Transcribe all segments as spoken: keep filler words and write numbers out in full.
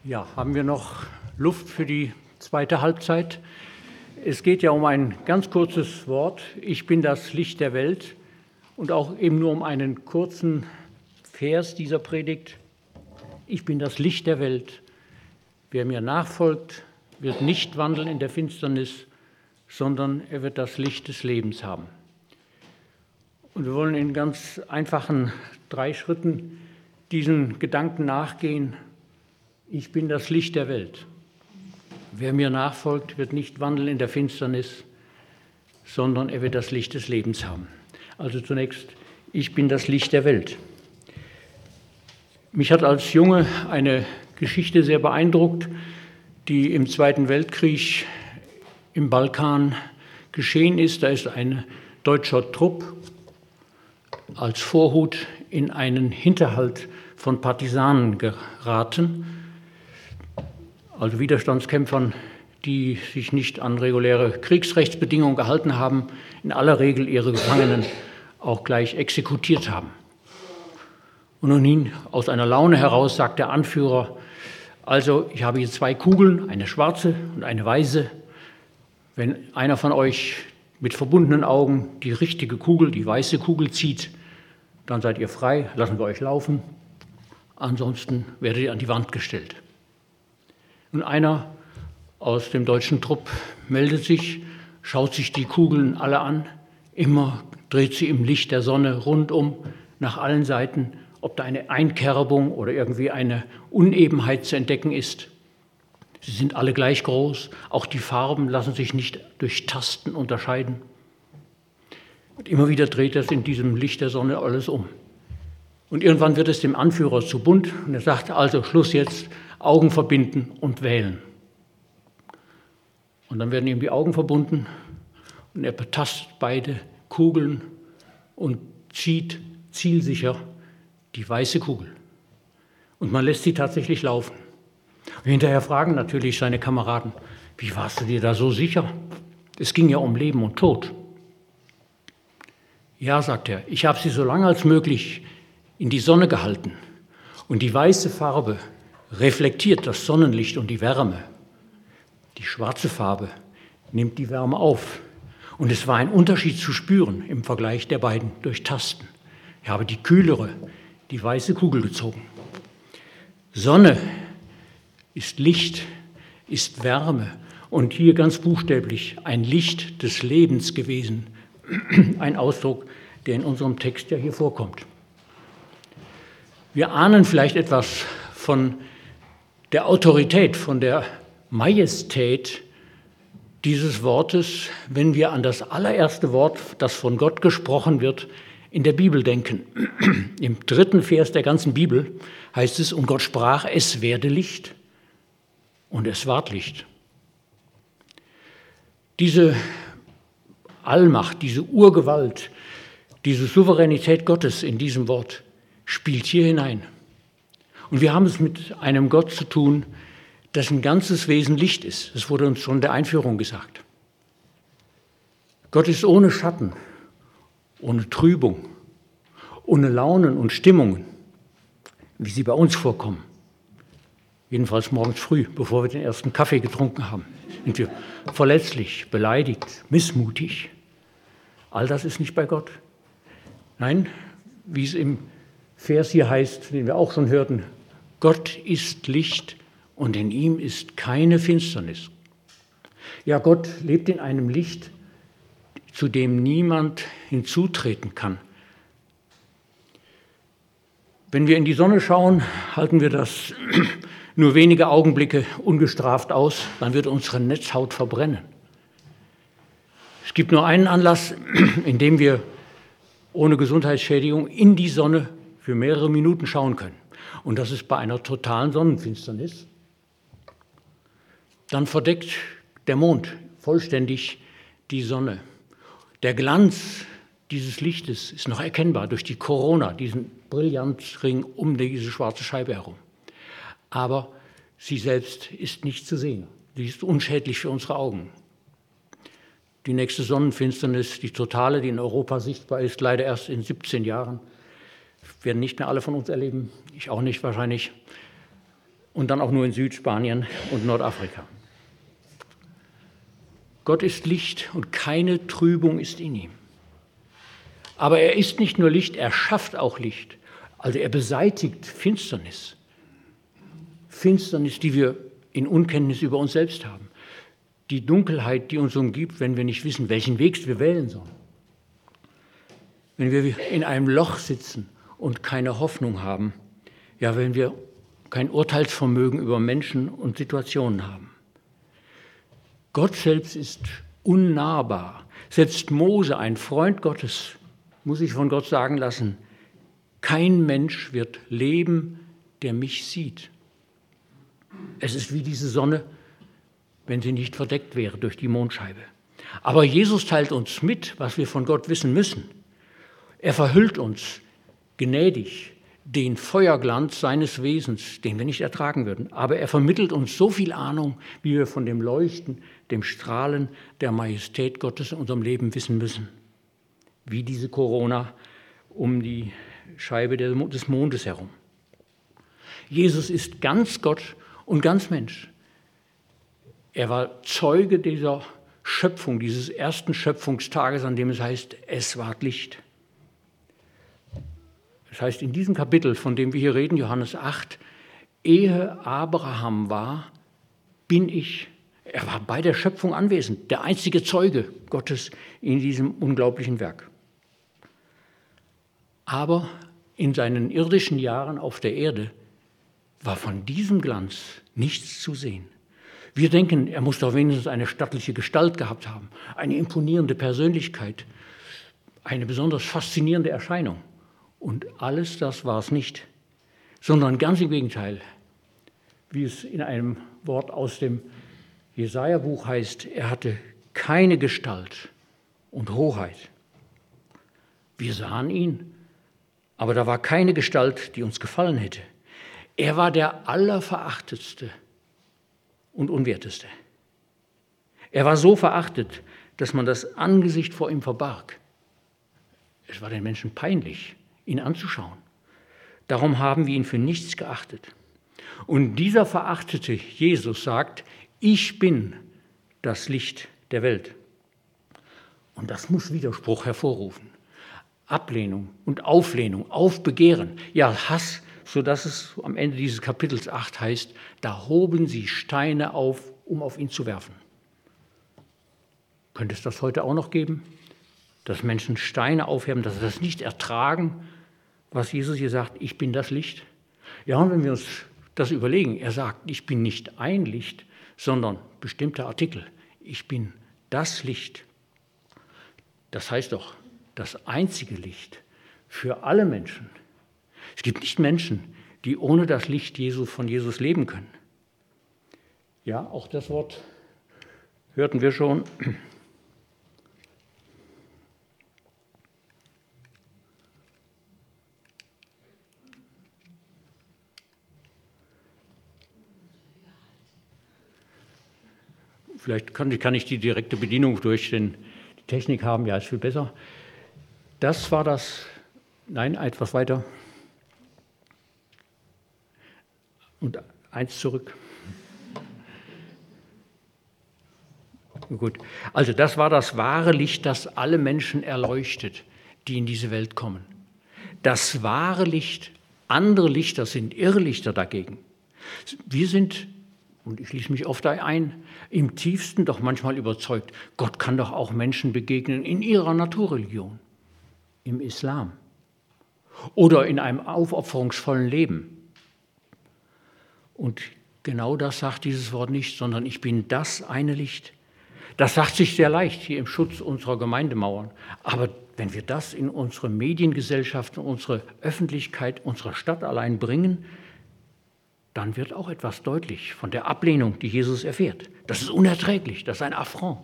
Ja, haben wir noch Luft für die zweite Halbzeit? Es geht ja um ein ganz kurzes Wort. Ich bin das Licht der Welt und auch eben nur um einen kurzen Vers dieser Predigt. Ich bin das Licht der Welt. Wer mir nachfolgt, wird nicht wandeln in der Finsternis, sondern er wird das Licht des Lebens haben. Und wir wollen in ganz einfachen drei Schritten diesen Gedanken nachgehen. Ich bin das Licht der Welt. Wer mir nachfolgt, wird nicht wandeln in der Finsternis, sondern er wird das Licht des Lebens haben. Also zunächst, ich bin das Licht der Welt. Mich hat als Junge eine Geschichte sehr beeindruckt, die im Zweiten Weltkrieg im Balkan geschehen ist. Da ist ein deutscher Trupp als Vorhut in einen Hinterhalt von Partisanen geraten, also Widerstandskämpfern, die sich nicht an reguläre Kriegsrechtsbedingungen gehalten haben, in aller Regel ihre Gefangenen auch gleich exekutiert haben. Und nun aus einer Laune heraus sagt der Anführer, also ich habe hier zwei Kugeln, eine schwarze und eine weiße. Wenn einer von euch mit verbundenen Augen die richtige Kugel, die weiße Kugel zieht, dann seid ihr frei, lassen wir euch laufen. Ansonsten werdet ihr an die Wand gestellt. Und einer aus dem deutschen Trupp meldet sich, schaut sich die Kugeln alle an, immer dreht sie im Licht der Sonne rundum nach allen Seiten, ob da eine Einkerbung oder irgendwie eine Unebenheit zu entdecken ist. Sie sind alle gleich groß, auch die Farben lassen sich nicht durch Tasten unterscheiden. Und immer wieder dreht das in diesem Licht der Sonne alles um. Und irgendwann wird es dem Anführer zu bunt und er sagt, also Schluss jetzt, Augen verbinden und wählen. Und dann werden ihm die Augen verbunden und er betastet beide Kugeln und zieht zielsicher die weiße Kugel. Und man lässt sie tatsächlich laufen. Und hinterher fragen natürlich seine Kameraden, wie warst du dir da so sicher? Es ging ja um Leben und Tod. Ja, sagt er, ich habe sie so lange als möglich in die Sonne gehalten. Und die weiße Farbe reflektiert das Sonnenlicht und die Wärme. Die schwarze Farbe nimmt die Wärme auf. Und es war ein Unterschied zu spüren im Vergleich der beiden durch Tasten. Ich habe die kühlere, die weiße Kugel gezogen. Sonne ist Licht, ist Wärme und hier ganz buchstäblich ein Licht des Lebens gewesen. Ein Ausdruck, der in unserem Text ja hier vorkommt. Wir ahnen vielleicht etwas von der Autorität, von der Majestät dieses Wortes, wenn wir an das allererste Wort, das von Gott gesprochen wird, in der Bibel denken. Im dritten Vers der ganzen Bibel heißt es, und Gott sprach, es werde Licht und es ward Licht. Diese Allmacht, diese Urgewalt, diese Souveränität Gottes in diesem Wort spielt hier hinein. Und wir haben es mit einem Gott zu tun, dessen ganzes Wesen Licht ist. Das wurde uns schon in der Einführung gesagt. Gott ist ohne Schatten, ohne Trübung, ohne Launen und Stimmungen, wie sie bei uns vorkommen. Jedenfalls morgens früh, bevor wir den ersten Kaffee getrunken haben, sind wir verletzlich, beleidigt, missmutig. All das ist nicht bei Gott. Nein, wie es im Vers hier heißt, den wir auch schon hörten, Gott ist Licht und in ihm ist keine Finsternis. Ja, Gott lebt in einem Licht, zu dem niemand hinzutreten kann. Wenn wir in die Sonne schauen, halten wir das nur wenige Augenblicke ungestraft aus, dann wird unsere Netzhaut verbrennen. Es gibt nur einen Anlass, in dem wir ohne Gesundheitsschädigung in die Sonne für mehrere Minuten schauen können. Und das ist bei einer totalen Sonnenfinsternis. Dann verdeckt der Mond vollständig die Sonne. Der Glanz dieses Lichtes ist noch erkennbar durch die Korona, diesen Brillanzring um diese schwarze Scheibe herum. Aber sie selbst ist nicht zu sehen. Sie ist unschädlich für unsere Augen. Die nächste Sonnenfinsternis, die totale, die in Europa sichtbar ist, leider erst in siebzehn Jahren, werden nicht mehr alle von uns erleben, ich auch nicht wahrscheinlich. und dann auch nur in Südspanien und Nordafrika. Gott ist Licht und keine Trübung ist in ihm. Aber er ist nicht nur Licht, er schafft auch Licht. Also er beseitigt Finsternis. Finsternis, die wir in Unkenntnis über uns selbst haben. Die Dunkelheit, die uns umgibt, wenn wir nicht wissen, welchen Weg wir wählen sollen. Wenn wir in einem Loch sitzen und keine Hoffnung haben. Ja, wenn wir kein Urteilsvermögen über Menschen und Situationen haben. Gott selbst ist unnahbar. Selbst Mose, ein Freund Gottes, muss ich von Gott sagen lassen, kein Mensch wird leben, der mich sieht. Es ist wie diese Sonne, wenn sie nicht verdeckt wäre durch die Mondscheibe. Aber Jesus teilt uns mit, was wir von Gott wissen müssen. Er verhüllt uns gnädig den Feuerglanz seines Wesens, den wir nicht ertragen würden. Aber er vermittelt uns so viel Ahnung, wie wir von dem Leuchten, dem Strahlen der Majestät Gottes in unserem Leben wissen müssen. Wie diese Corona um die Scheibe des Mondes herum. Jesus ist ganz Gott und ganz Mensch. Er war Zeuge dieser Schöpfung, dieses ersten Schöpfungstages, an dem es heißt, es ward Licht. Das heißt, in diesem Kapitel, von dem wir hier reden, Johannes acht, ehe Abraham war, bin ich, er war bei der Schöpfung anwesend, der einzige Zeuge Gottes in diesem unglaublichen Werk. Aber in seinen irdischen Jahren auf der Erde war von diesem Glanz nichts zu sehen. Wir denken, er muss doch wenigstens eine stattliche Gestalt gehabt haben, eine imponierende Persönlichkeit, eine besonders faszinierende Erscheinung. Und alles das war es nicht, sondern ganz im Gegenteil, wie es in einem Wort aus dem Jesaja-Buch heißt, er hatte keine Gestalt und Hoheit. Wir sahen ihn, aber da war keine Gestalt, die uns gefallen hätte. Er war der Allerverachtetste und Unwerteste. Er war so verachtet, dass man das Angesicht vor ihm verbarg. Es war den Menschen peinlich, ihn anzuschauen. Darum haben wir ihn für nichts geachtet. Und dieser verachtete Jesus sagt, ich bin das Licht der Welt. Und das muss Widerspruch hervorrufen. Ablehnung und Auflehnung, Aufbegehren, ja Hass, sodass es am Ende dieses Kapitels acht heißt, da hoben sie Steine auf, um auf ihn zu werfen. Könnte es das heute auch noch geben? Dass Menschen Steine aufheben, dass sie das nicht ertragen, was Jesus hier sagt, ich bin das Licht. Ja, und wenn wir uns das überlegen, er sagt, ich bin nicht ein Licht, sondern bestimmter Artikel. Ich bin das Licht. Das heißt doch, das einzige Licht für alle Menschen. Es gibt nicht Menschen, die ohne das Licht Jesu von Jesus leben können. Ja, auch das Wort hörten wir schon. Vielleicht kann, kann ich die direkte Bedienung durch den, die Technik haben, ja, ist viel besser. Das war das, nein, etwas weiter. Und eins zurück. Gut, also das war das wahre Licht, das alle Menschen erleuchtet, die in diese Welt kommen. Das wahre Licht, andere Lichter sind Irrlichter dagegen. Wir sind, und ich schließe mich oft ein, im tiefsten doch manchmal überzeugt, Gott kann doch auch Menschen begegnen in ihrer Naturreligion, im Islam oder in einem aufopferungsvollen Leben. Und genau das sagt dieses Wort nicht, sondern ich bin das eine Licht. Das sagt sich sehr leicht hier im Schutz unserer Gemeindemauern. Aber wenn wir das in unsere Mediengesellschaft, in unsere Öffentlichkeit, unsere Stadt allein bringen, dann wird auch etwas deutlich von der Ablehnung, die Jesus erfährt. Das ist unerträglich, das ist ein Affront.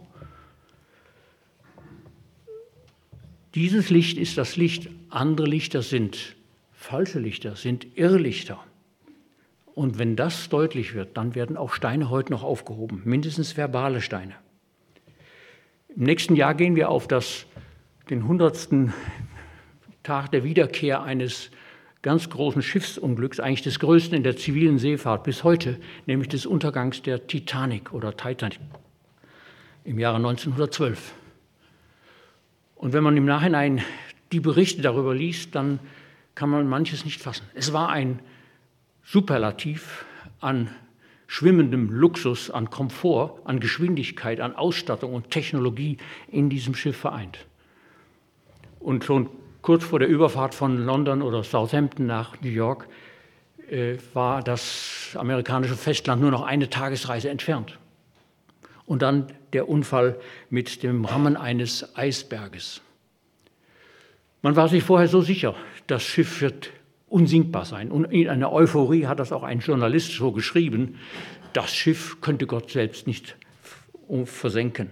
Dieses Licht ist das Licht. Andere Lichter sind falsche Lichter, sind Irrlichter. Und wenn das deutlich wird, dann werden auch Steine heute noch aufgehoben, mindestens verbale Steine. Im nächsten Jahr gehen wir auf das, den hundertsten Tag der Wiederkehr eines ganz großen Schiffsunglücks, eigentlich des größten in der zivilen Seefahrt bis heute, nämlich des Untergangs der Titanic oder Titanic im Jahre neunzehnhundertzwölf. Und wenn man im Nachhinein die Berichte darüber liest, dann kann man manches nicht fassen. Es war ein Superlativ an schwimmendem Luxus, an Komfort, an Geschwindigkeit, an Ausstattung und Technologie in diesem Schiff vereint. Und schon kurz vor der Überfahrt von London oder Southampton nach New York äh, war das amerikanische Festland nur noch eine Tagesreise entfernt. Und dann der Unfall mit dem Rammen eines Eisberges. Man war sich vorher so sicher, das Schiff wird unsinkbar sein. Und in einer Euphorie hat das auch ein Journalist so geschrieben, das Schiff könnte Gott selbst nicht versenken.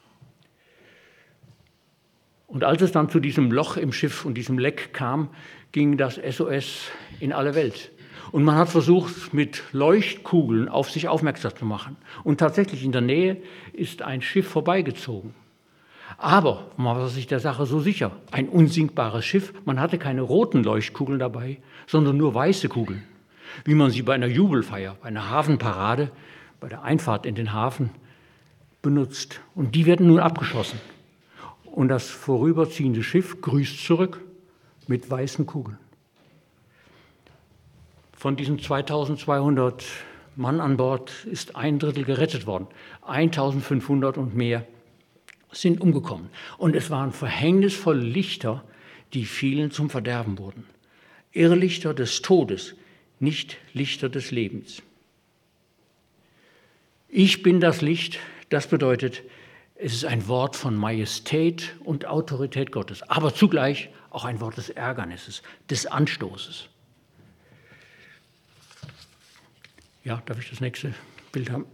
Und als es dann zu diesem Loch im Schiff und diesem Leck kam, ging das S O S in alle Welt. Und man hat versucht, mit Leuchtkugeln auf sich aufmerksam zu machen. Und tatsächlich in der Nähe ist ein Schiff vorbeigezogen. Aber man war sich der Sache so sicher, ein unsinkbares Schiff, man hatte keine roten Leuchtkugeln dabei, sondern nur weiße Kugeln, wie man sie bei einer Jubelfeier, bei einer Hafenparade, bei der Einfahrt in den Hafen benutzt. Und die werden nun abgeschossen. Und das vorüberziehende Schiff grüßt zurück mit weißen Kugeln. Von diesen zweitausendzweihundert Mann an Bord ist ein Drittel gerettet worden. eintausendfünfhundert und mehr sind umgekommen. Und es waren verhängnisvolle Lichter, die vielen zum Verderben wurden. Irrlichter des Todes, nicht Lichter des Lebens. Ich bin das Licht, das bedeutet, es ist ein Wort von Majestät und Autorität Gottes, aber zugleich auch ein Wort des Ärgernisses, des Anstoßes. Ja, darf ich das nächste Bild haben?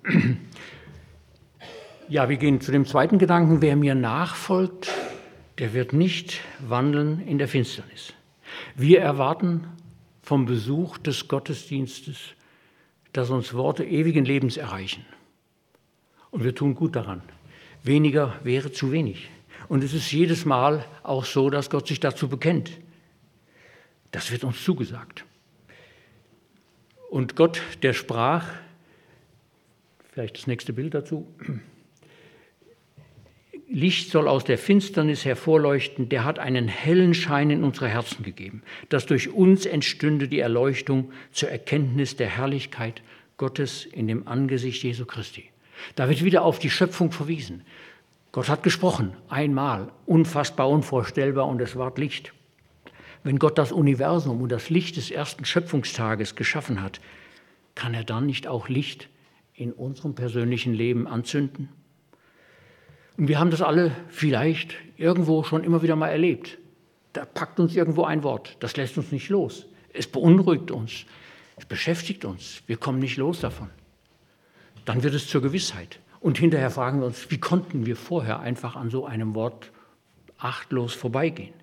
Ja, wir gehen zu dem zweiten Gedanken. Wer mir nachfolgt, der wird nicht wandeln in der Finsternis. Wir erwarten vom Besuch des Gottesdienstes, dass uns Worte ewigen Lebens erreichen. Und wir tun gut daran. Weniger wäre zu wenig. Und es ist jedes Mal auch so, dass Gott sich dazu bekennt. Das wird uns zugesagt. Und Gott, der sprach, vielleicht das nächste Bild dazu, Licht soll aus der Finsternis hervorleuchten, der hat einen hellen Schein in unsere Herzen gegeben, dass durch uns entstünde die Erleuchtung zur Erkenntnis der Herrlichkeit Gottes in dem Angesicht Jesu Christi. Da wird wieder auf die Schöpfung verwiesen. Gott hat gesprochen, einmal, unfassbar, unvorstellbar, und es ward Licht. Wenn Gott das Universum und das Licht des ersten Schöpfungstages geschaffen hat, kann er dann nicht auch Licht in unserem persönlichen Leben anzünden? Und wir haben das alle vielleicht irgendwo schon immer wieder mal erlebt. Da packt uns irgendwo ein Wort, das lässt uns nicht los. Es beunruhigt uns, es beschäftigt uns, wir kommen nicht los davon. Dann wird es zur Gewissheit. Und hinterher fragen wir uns, wie konnten wir vorher einfach an so einem Wort achtlos vorbeigehen?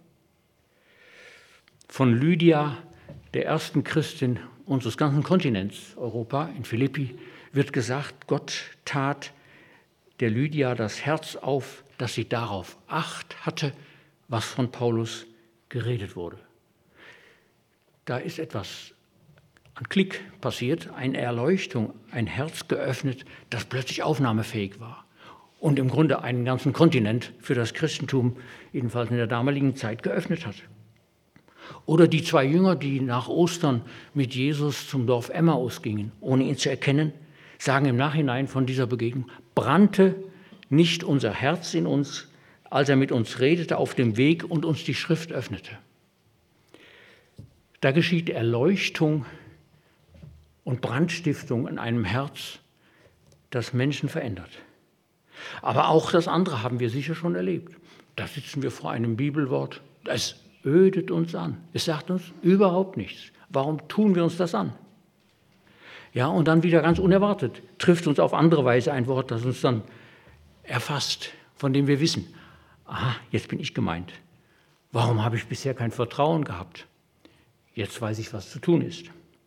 Von Lydia, der ersten Christin unseres ganzen Kontinents, Europa, in Philippi, wird gesagt, Gott tat der Lydia das Herz auf, dass sie darauf Acht hatte, was von Paulus geredet wurde. Da ist etwas an Klick passiert, eine Erleuchtung, ein Herz geöffnet, das plötzlich aufnahmefähig war und im Grunde einen ganzen Kontinent für das Christentum, jedenfalls in der damaligen Zeit, geöffnet hat. Oder die zwei Jünger, die nach Ostern mit Jesus zum Dorf Emmaus gingen, ohne ihn zu erkennen, sagen im Nachhinein von dieser Begegnung, brannte nicht unser Herz in uns, als er mit uns redete auf dem Weg und uns die Schrift öffnete. Da geschieht Erleuchtung und Brandstiftung in einem Herz, das Menschen verändert. Aber auch das andere haben wir sicher schon erlebt. Da sitzen wir vor einem Bibelwort, das ödet uns an. Es sagt uns überhaupt nichts. Warum tun wir uns das an? Ja, und dann wieder ganz unerwartet trifft uns auf andere Weise ein Wort, das uns dann erfasst, von dem wir wissen, aha, jetzt bin ich gemeint. Warum habe ich bisher kein Vertrauen gehabt? Jetzt weiß ich, was zu tun ist.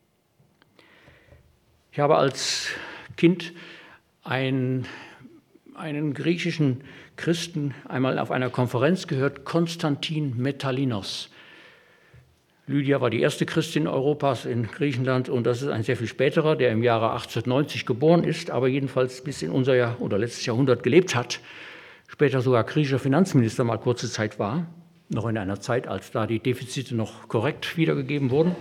Ich habe als Kind ein, einen griechischen Christen einmal auf einer Konferenz gehört, Konstantin Metallinos. Lydia war die erste Christin Europas in Griechenland und das ist ein sehr viel späterer, der im Jahre achtzehnhundertneunzig geboren ist, aber jedenfalls bis in unser Jahr oder letztes Jahrhundert gelebt hat, später sogar griechischer Finanzminister mal kurze Zeit war, noch in einer Zeit, als da die Defizite noch korrekt wiedergegeben wurden.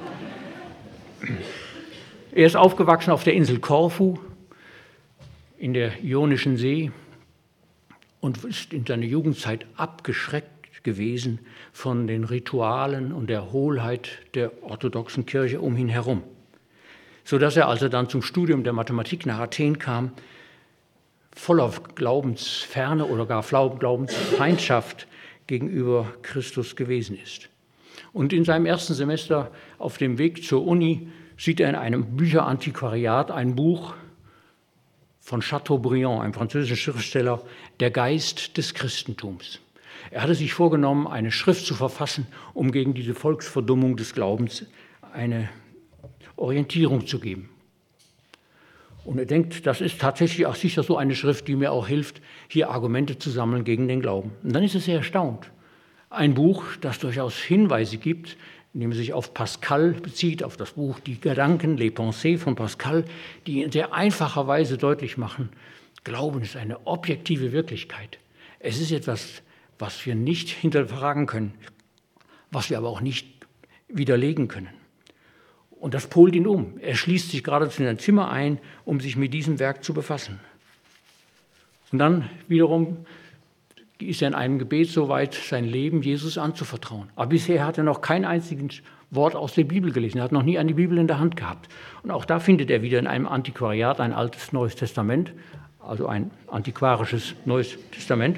Er ist aufgewachsen auf der Insel Korfu in der Ionischen See und ist in seiner Jugendzeit abgeschreckt gewesen von den Ritualen und der Hohlheit der orthodoxen Kirche um ihn herum, sodass er, als er dann zum Studium der Mathematik nach Athen kam, voller Glaubensferne oder gar Glaubensfeindschaft gegenüber Christus gewesen ist. Und in seinem ersten Semester auf dem Weg zur Uni sieht er in einem Bücherantiquariat ein Buch von Chateaubriand, einem französischen Schriftsteller, Der Geist des Christentums. Er hatte sich vorgenommen, eine Schrift zu verfassen, um gegen diese Volksverdummung des Glaubens eine Orientierung zu geben. Und er denkt, das ist tatsächlich auch sicher so eine Schrift, die mir auch hilft, hier Argumente zu sammeln gegen den Glauben. Und dann ist er sehr erstaunt. Ein Buch, das durchaus Hinweise gibt, indem er sich auf Pascal bezieht, auf das Buch Die Gedanken, Les Pensées von Pascal, die in sehr einfacher Weise deutlich machen, Glauben ist eine objektive Wirklichkeit. Es ist etwas, was wir nicht hinterfragen können, was wir aber auch nicht widerlegen können. Und das polt ihn um. Er schließt sich geradezu in ein Zimmer ein, um sich mit diesem Werk zu befassen. Und dann wiederum ist er in einem Gebet so weit, sein Leben Jesus anzuvertrauen. Aber bisher hat er noch kein einziges Wort aus der Bibel gelesen. Er hat noch nie eine Bibel in der Hand gehabt. Und auch da findet er wieder in einem Antiquariat ein altes Neues Testament, also ein antiquarisches Neues Testament.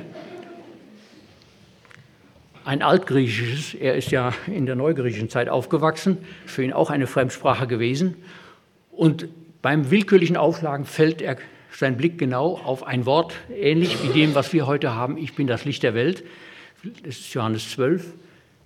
Ein altgriechisches, er ist ja in der neugriechischen Zeit aufgewachsen, für ihn auch eine Fremdsprache gewesen. Und beim willkürlichen Aufschlagen fällt er sein Blick genau auf ein Wort, ähnlich wie dem, was wir heute haben, ich bin das Licht der Welt. Das ist Johannes zwölf.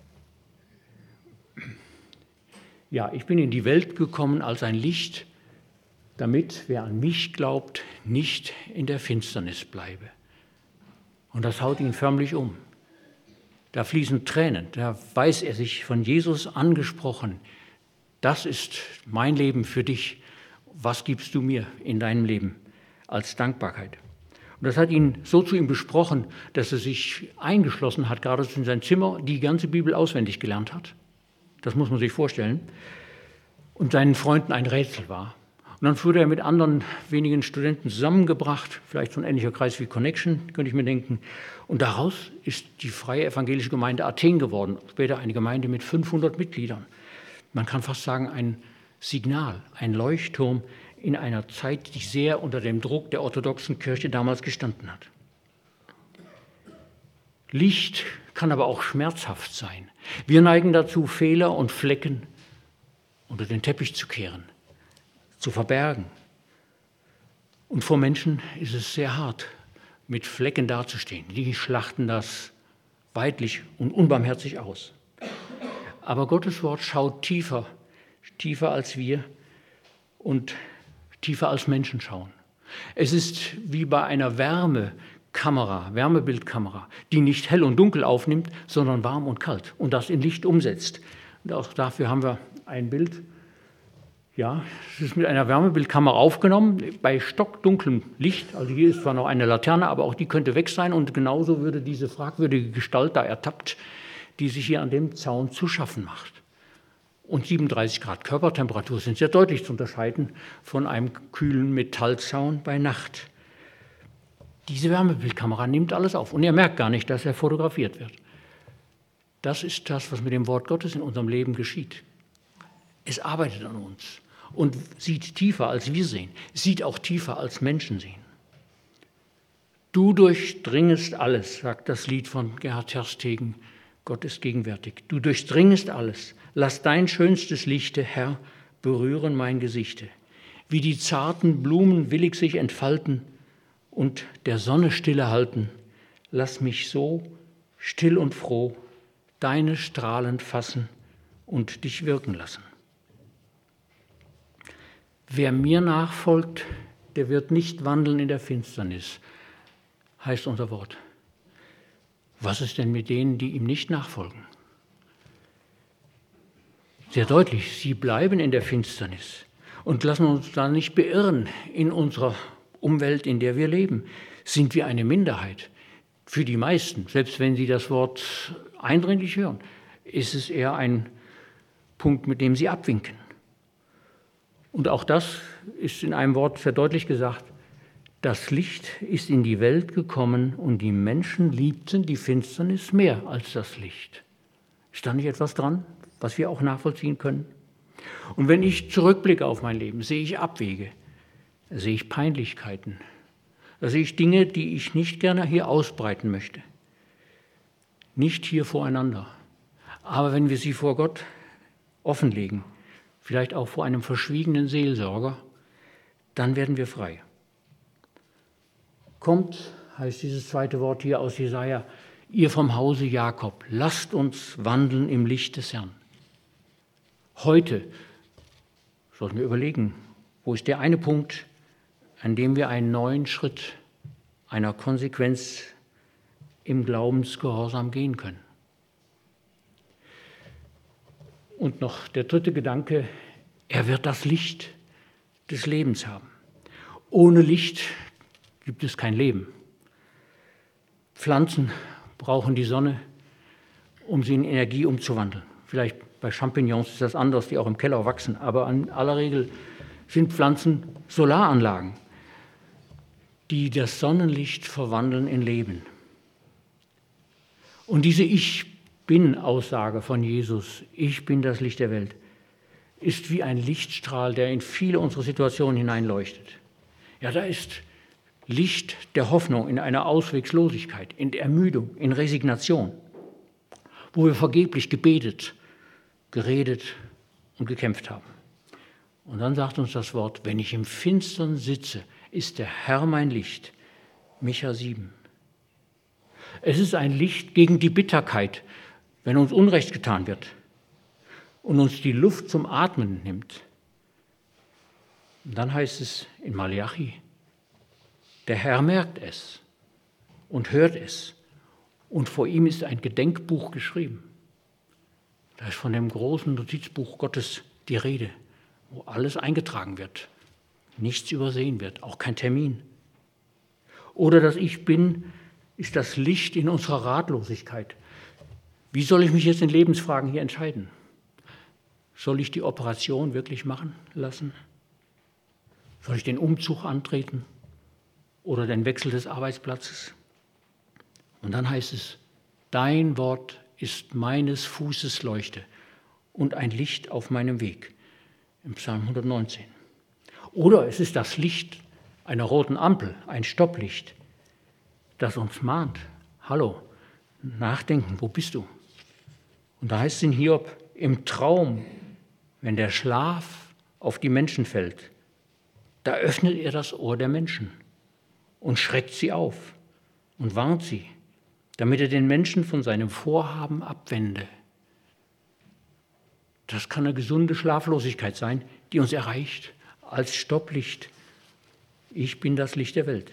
Ja, ich bin in die Welt gekommen als ein Licht, damit, wer an mich glaubt, nicht in der Finsternis bleibe. Und das haut ihn förmlich um. Da fließen Tränen, da weiß er sich von Jesus angesprochen. Das ist mein Leben für dich. Was gibst du mir in deinem Leben als Dankbarkeit? Und das hat ihn so zu ihm besprochen, dass er sich eingeschlossen hat, gerade in sein Zimmer, die ganze Bibel auswendig gelernt hat. Das muss man sich vorstellen. Und seinen Freunden ein Rätsel war. Und dann wurde er mit anderen wenigen Studenten zusammengebracht, vielleicht so ein ähnlicher Kreis wie Connection, könnte ich mir denken. Und daraus ist die Freie Evangelische Gemeinde Athen geworden, später eine Gemeinde mit fünfhundert Mitgliedern. Man kann fast sagen, ein Signal, ein Leuchtturm in einer Zeit, die sehr unter dem Druck der orthodoxen Kirche damals gestanden hat. Licht kann aber auch schmerzhaft sein. Wir neigen dazu, Fehler und Flecken unter den Teppich zu kehren, zu verbergen. Und vor Menschen ist es sehr hart, mit Flecken dazustehen. Die schlachten das weidlich und unbarmherzig aus. Aber Gottes Wort schaut tiefer, tiefer als wir und tiefer als Menschen schauen. Es ist wie bei einer Wärmekamera, Wärmebildkamera, die nicht hell und dunkel aufnimmt, sondern warm und kalt und das in Licht umsetzt. Und auch dafür haben wir ein Bild. Ja, es ist mit einer Wärmebildkamera aufgenommen, bei stockdunklem Licht. Also hier ist zwar noch eine Laterne, aber auch die könnte weg sein. Und genauso würde diese fragwürdige Gestalt da ertappt, die sich hier an dem Zaun zu schaffen macht. Und siebenunddreißig Grad Körpertemperatur sind sehr deutlich zu unterscheiden von einem kühlen Metallzaun bei Nacht. Diese Wärmebildkamera nimmt alles auf und er merkt gar nicht, dass er fotografiert wird. Das ist das, was mit dem Wort Gottes in unserem Leben geschieht. Es arbeitet an uns und sieht tiefer, als wir sehen, sieht auch tiefer, als Menschen sehen. Du durchdringest alles, sagt das Lied von Gerhard Terstegen, Gott ist gegenwärtig. Du durchdringest alles, lass dein schönstes Lichte, Herr, berühren mein Gesichte. Wie die zarten Blumen willig sich entfalten und der Sonne stille halten, lass mich so still und froh deine Strahlen fassen und dich wirken lassen. Wer mir nachfolgt, der wird nicht wandeln in der Finsternis, heißt unser Wort. Was ist denn mit denen, die ihm nicht nachfolgen? sehr deutlich, sie bleiben in der Finsternis und lassen uns da nicht beirren in unserer Umwelt, in der wir leben. Sind wir eine Minderheit? Für die meisten, selbst wenn sie das Wort eindringlich hören, ist es eher ein Punkt, mit dem sie abwinken. Und auch das ist in einem Wort sehr deutlich gesagt: Das Licht ist in die Welt gekommen und die Menschen liebten die Finsternis mehr als das Licht. Ist da nicht etwas dran, was wir auch nachvollziehen können? Und wenn ich zurückblicke auf mein Leben, sehe ich Abwege, sehe ich Peinlichkeiten, da sehe ich Dinge, die ich nicht gerne hier ausbreiten möchte. Nicht hier voreinander. Aber wenn wir sie vor Gott offenlegen, vielleicht auch vor einem verschwiegenen Seelsorger, dann werden wir frei. Kommt, heißt dieses zweite Wort hier aus Jesaja, ihr vom Hause Jakob, lasst uns wandeln im Licht des Herrn. Heute sollten wir überlegen, wo ist der eine Punkt, an dem wir einen neuen Schritt einer Konsequenz im Glaubensgehorsam gehen können. Und noch der dritte Gedanke: Er wird das Licht des Lebens haben. Ohne Licht gibt es kein Leben. Pflanzen brauchen die Sonne, um sie in Energie umzuwandeln. Vielleicht bei Champignons ist das anders, die auch im Keller wachsen, aber in aller Regel sind Pflanzen Solaranlagen, die das Sonnenlicht verwandeln in Leben. Und diese Ich-Bin-Aussage von Jesus, ich bin das Licht der Welt, ist wie ein Lichtstrahl, der in viele unserer Situationen hineinleuchtet. Ja, da ist Licht der Hoffnung in einer Ausweglosigkeit, in der Ermüdung, in Resignation, wo wir vergeblich gebetet, geredet und gekämpft haben. Und dann sagt uns das Wort: Wenn ich im Finstern sitze, ist der Herr mein Licht. Micha sieben. Es ist ein Licht gegen die Bitterkeit, wenn uns Unrecht getan wird und uns die Luft zum Atmen nimmt. Und dann heißt es in Maleachi: Der Herr merkt es und hört es, und vor ihm ist ein Gedenkbuch geschrieben. Da ist von dem großen Notizbuch Gottes die Rede, wo alles eingetragen wird, nichts übersehen wird, auch kein Termin. Oder das Ich Bin ist das Licht in unserer Ratlosigkeit. Wie soll ich mich jetzt in Lebensfragen hier entscheiden? Soll ich die Operation wirklich machen lassen? Soll ich den Umzug antreten oder den Wechsel des Arbeitsplatzes? Und dann heißt es: Dein Wort ist meines Fußes Leuchte und ein Licht auf meinem Weg, im Psalm hundertneunzehn. Oder es ist das Licht einer roten Ampel, ein Stopplicht, das uns mahnt: Hallo, nachdenken, wo bist du? Und da heißt es in Hiob: Im Traum, wenn der Schlaf auf die Menschen fällt, da öffnet er das Ohr der Menschen und schreckt sie auf und warnt sie, damit er den Menschen von seinem Vorhaben abwende. Das kann eine gesunde Schlaflosigkeit sein, die uns erreicht als Stopplicht. Ich bin das Licht der Welt.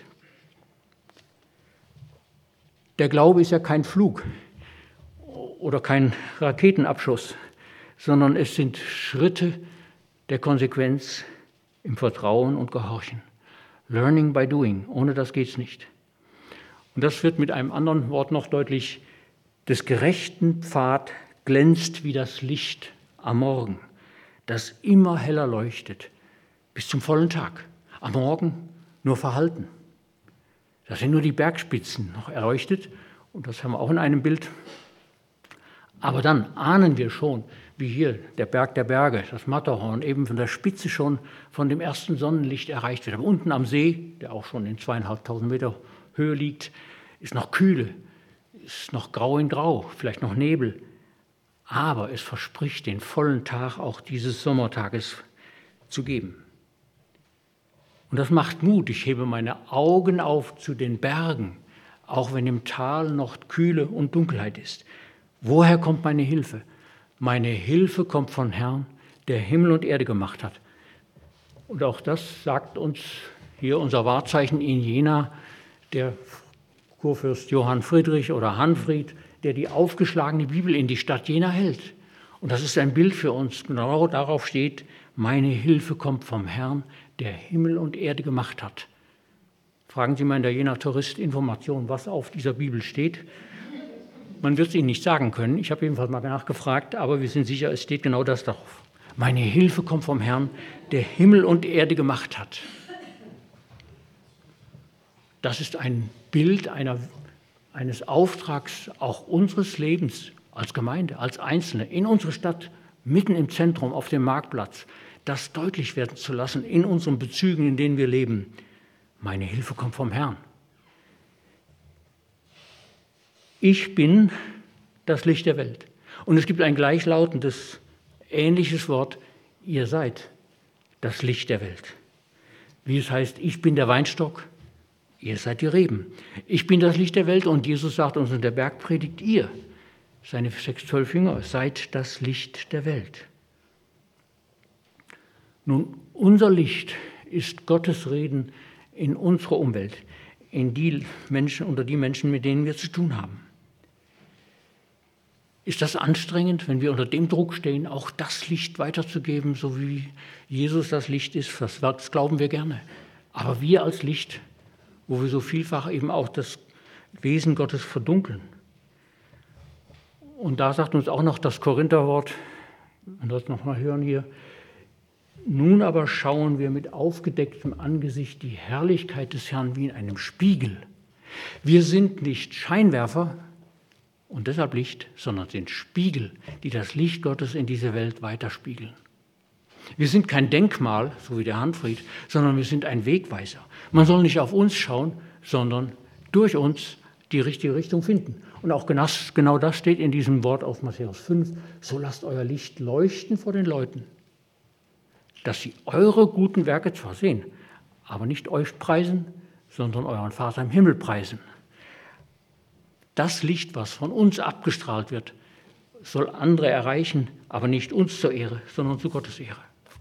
Der Glaube ist ja kein Flug oder kein Raketenabschuss, sondern es sind Schritte der Konsequenz im Vertrauen und Gehorchen. Learning by doing, ohne das geht es nicht. Und das wird mit einem anderen Wort noch deutlich: Des gerechten Pfad glänzt wie das Licht am Morgen, das immer heller leuchtet, bis zum vollen Tag. Am Morgen nur verhalten. Da sind nur die Bergspitzen noch erleuchtet, und das haben wir auch in einem Bild. Aber dann ahnen wir schon, wie hier der Berg der Berge, das Matterhorn, eben von der Spitze schon von dem ersten Sonnenlicht erreicht wird. Aber unten am See, der auch schon in zweieinhalbtausend Meter Höhe liegt, ist noch Kühle, ist noch grau in grau, vielleicht noch Nebel. Aber es verspricht, den vollen Tag auch dieses Sommertages zu geben. Und das macht Mut. Ich hebe meine Augen auf zu den Bergen, auch wenn im Tal noch Kühle und Dunkelheit ist. Woher kommt meine Hilfe? Meine Hilfe kommt von Herrn, der Himmel und Erde gemacht hat. Und auch das sagt uns hier unser Wahrzeichen in Jena, der Kurfürst Johann Friedrich oder Hanfried, der die aufgeschlagene Bibel in die Stadt Jena hält Und das ist ein Bild für uns. Genau darauf steht, meine Hilfe kommt vom Herrn, der Himmel und Erde gemacht hat. Fragen Sie mal in der Jenaer Tourist Information, was auf dieser Bibel steht. Man wird es Ihnen nicht sagen können. Ich habe jedenfalls mal nachgefragt, aber wir sind sicher, es steht genau das darauf. Meine Hilfe kommt vom Herrn, der Himmel und Erde gemacht hat. Das ist ein Bild einer, eines Auftrags auch unseres Lebens als Gemeinde, als Einzelne, in unserer Stadt, mitten im Zentrum, auf dem Marktplatz, das deutlich werden zu lassen in unseren Bezügen, in denen wir leben. Meine Hilfe kommt vom Herrn. Ich bin das Licht der Welt. Und es gibt ein gleichlautendes, ähnliches Wort, ihr seid das Licht der Welt. Wie es heißt, ich bin der Weinstock, ihr seid die Reben. Ich bin das Licht der Welt und Jesus sagt uns in der Bergpredigt, ihr, seine sechs, zwölf Jünger, seid das Licht der Welt. Nun, unser Licht ist Gottes Reden in unserer Umwelt, in die Menschen, unter die Menschen, mit denen wir zu tun haben. Ist das anstrengend, wenn wir unter dem Druck stehen, auch das Licht weiterzugeben, so wie Jesus das Licht ist? Das, das glauben wir gerne. Aber wir als Licht, wo wir so vielfach eben auch das Wesen Gottes verdunkeln. Und da sagt uns auch noch das Korintherwort, wenn wir das nochmal hören hier, nun aber schauen wir mit aufgedecktem Angesicht die Herrlichkeit des Herrn wie in einem Spiegel. Wir sind nicht Scheinwerfer und deshalb Licht, sondern sind Spiegel, die das Licht Gottes in diese Welt weiterspiegeln. Wir sind kein Denkmal, so wie der Hanfried, sondern wir sind ein Wegweiser. Man soll nicht auf uns schauen, sondern durch uns die richtige Richtung finden. Und auch genau das steht in diesem Wort aus Matthäus fünf. So lasst euer Licht leuchten vor den Leuten, dass sie eure guten Werke zwar sehen, aber nicht euch preisen, sondern euren Vater im Himmel preisen. Das Licht, was von uns abgestrahlt wird, soll andere erreichen, aber nicht uns zur Ehre, sondern zu Gottes Ehre.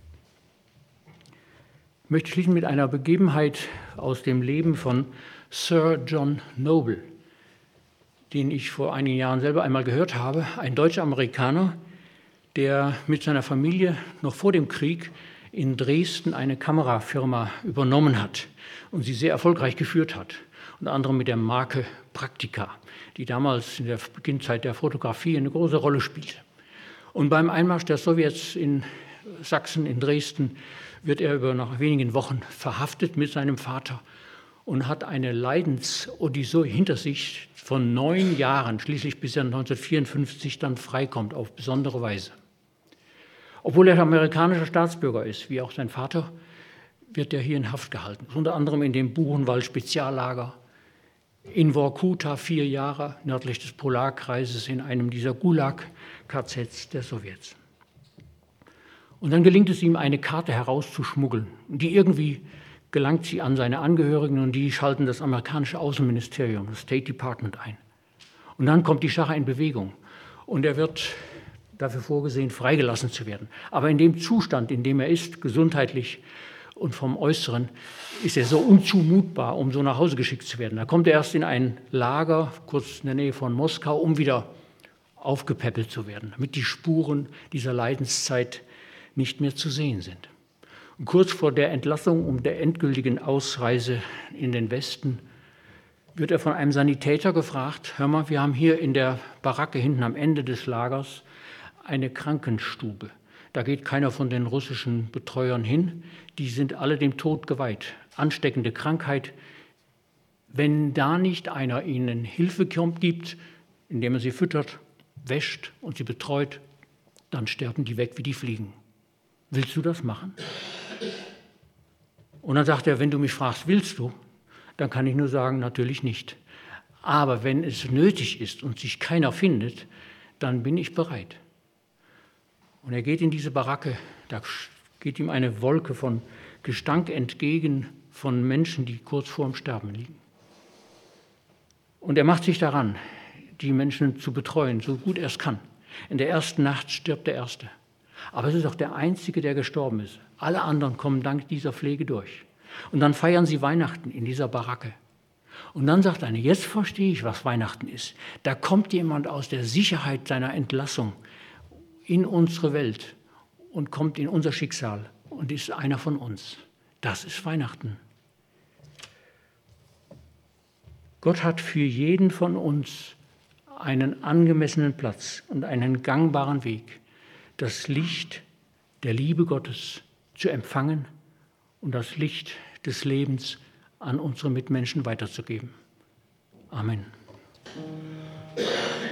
Ich möchte schließen mit einer Begebenheit aus dem Leben von Sir John Noble, den ich vor einigen Jahren selber einmal gehört habe, ein Deutsch-Amerikaner, der mit seiner Familie noch vor dem Krieg in Dresden eine Kamerafirma übernommen hat und sie sehr erfolgreich geführt hat, unter anderem mit der Marke Praktika, die damals in der Beginnzeit der Fotografie eine große Rolle spielte. Und beim Einmarsch der Sowjets in Sachsen, in Dresden, wird er über nach wenigen Wochen verhaftet mit seinem Vater und hat eine Leidensodyssee hinter sich von neun Jahren, schließlich bis er neunzehnhundertvierundfünfzig dann freikommt, auf besondere Weise. Obwohl er amerikanischer Staatsbürger ist, wie auch sein Vater, wird er hier in Haft gehalten. Unter anderem in dem Buchenwald-Speziallager, in Vorkuta vier Jahre nördlich des Polarkreises in einem dieser Gulag-K Zs der Sowjets. Und dann gelingt es ihm, eine Karte herauszuschmuggeln. Die irgendwie gelangt sie an seine Angehörigen und die schalten das amerikanische Außenministerium, das State Department, ein. Und dann kommt die Sache in Bewegung und er wird dafür vorgesehen, freigelassen zu werden. Aber in dem Zustand, in dem er ist, gesundheitlich und vom Äußeren, ist er so unzumutbar, um so nach Hause geschickt zu werden. Da kommt er erst in ein Lager, kurz in der Nähe von Moskau, um wieder aufgepäppelt zu werden, damit die Spuren dieser Leidenszeit nicht mehr zu sehen sind. Und kurz vor der Entlassung, um der endgültigen Ausreise in den Westen, wird er von einem Sanitäter gefragt, hör mal, wir haben hier in der Baracke hinten am Ende des Lagers eine Krankenstube. Da geht keiner von den russischen Betreuern hin. Die sind alle dem Tod geweiht. Ansteckende Krankheit. Wenn da nicht einer ihnen Hilfe gibt, indem er sie füttert, wäscht und sie betreut, dann sterben die weg wie die Fliegen. Willst du das machen? Und dann sagt er, wenn du mich fragst, willst du? Dann kann ich nur sagen, natürlich nicht. Aber wenn es nötig ist und sich keiner findet, dann bin ich bereit. Und er geht in diese Baracke, da geht ihm eine Wolke von Gestank entgegen von Menschen, die kurz vorm Sterben liegen. Und er macht sich daran, die Menschen zu betreuen, so gut er es kann. In der ersten Nacht stirbt der Erste. Aber es ist auch der Einzige, der gestorben ist. Alle anderen kommen dank dieser Pflege durch. Und dann feiern sie Weihnachten in dieser Baracke. Und dann sagt einer, jetzt verstehe ich, was Weihnachten ist. Da kommt jemand aus der Sicherheit seiner Entlassung in unsere Welt und kommt in unser Schicksal und ist einer von uns. Das ist Weihnachten. Gott hat für jeden von uns einen angemessenen Platz und einen gangbaren Weg, das Licht der Liebe Gottes zu empfangen und das Licht des Lebens an unsere Mitmenschen weiterzugeben. Amen.